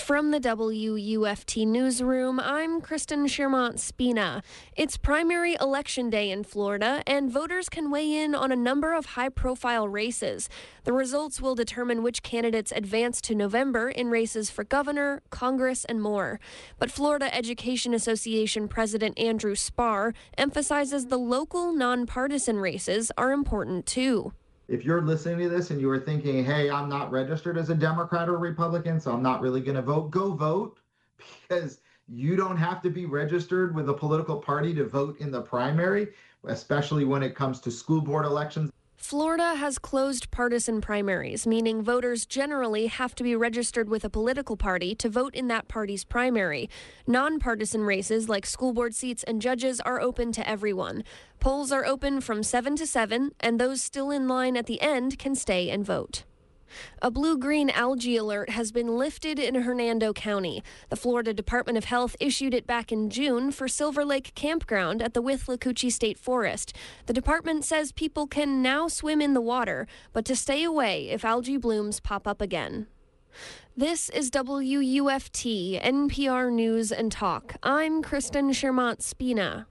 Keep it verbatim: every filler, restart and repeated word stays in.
From the W U F T newsroom, I'm Kristen Shermont-Spina. It's primary election day in Florida, and voters can weigh in on a number of high-profile races. The results will determine which candidates advance to November in races for governor, Congress, and more. But Florida Education Association President Andrew Spar emphasizes the local nonpartisan races are important too. If you're listening to this and you are thinking, hey, I'm not registered as a Democrat or Republican, so I'm not really going to vote, go vote, because you don't have to be registered with a political party to vote in the primary, especially when it comes to school board elections. Florida has closed partisan primaries, meaning voters generally have to be registered with a political party to vote in that party's primary. Nonpartisan races like school board seats and judges are open to everyone. Polls are open from seven to seven, and those still in line at the end can stay and vote. A blue-green algae alert has been lifted in Hernando County. The Florida Department of Health issued it back in June for Silver Lake Campground at the Withlacoochee State Forest. The department says people can now swim in the water, but to stay away if algae blooms pop up again. This is W U F T, N P R News and Talk. I'm Kristen Shermont-Spina.